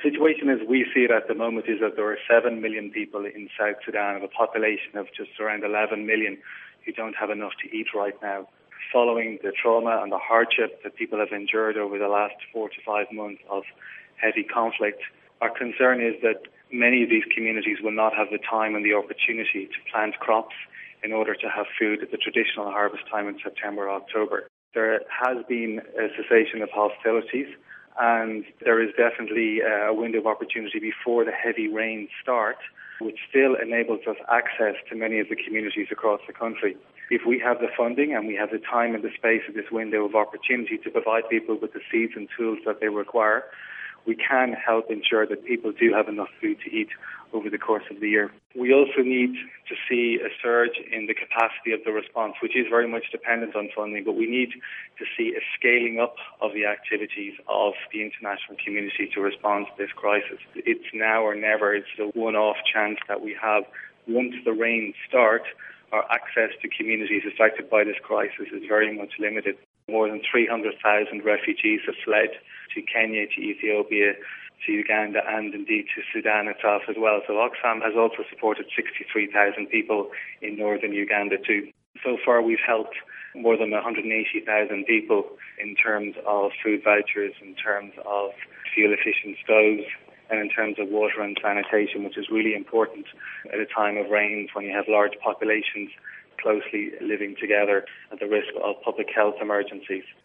situation as we see it at the moment is that there are 7 million people in South Sudan of a population of just around 11 million who don't have enough to eat right now. Following the trauma and the hardship that people have endured over the last 4 to 5 months of heavy conflict, our concern is that many of these communities will not have the time and the opportunity to plant crops in order to have food at the traditional harvest time in September or October. There has been a cessation of hostilities, and there is definitely a window of opportunity before the heavy rains start, which still enables us access to many of the communities across the country. If we have the funding and we have the time and the space of this window of opportunity to provide people with the seeds and tools that they require, we can help ensure that people do have enough food to eat over the course of the year. We also need to see a surge in the capacity of the response, which is very much dependent on funding, but we need to see a scaling up of the activities of the international community to respond to this crisis. It's now or never. It's a one-off chance that we have. Once the rains start, our access to communities affected by this crisis is very much limited. More than 300,000 refugees have fled to Kenya, to Ethiopia, to Uganda, and indeed to Sudan itself as well. So Oxfam has also supported 63,000 people in northern Uganda too. So far we've helped more than 180,000 people in terms of food vouchers, in terms of fuel-efficient stoves, and in terms of water and sanitation, which is really important at a time of rains when you have large populations closely living together at the risk of public health emergencies.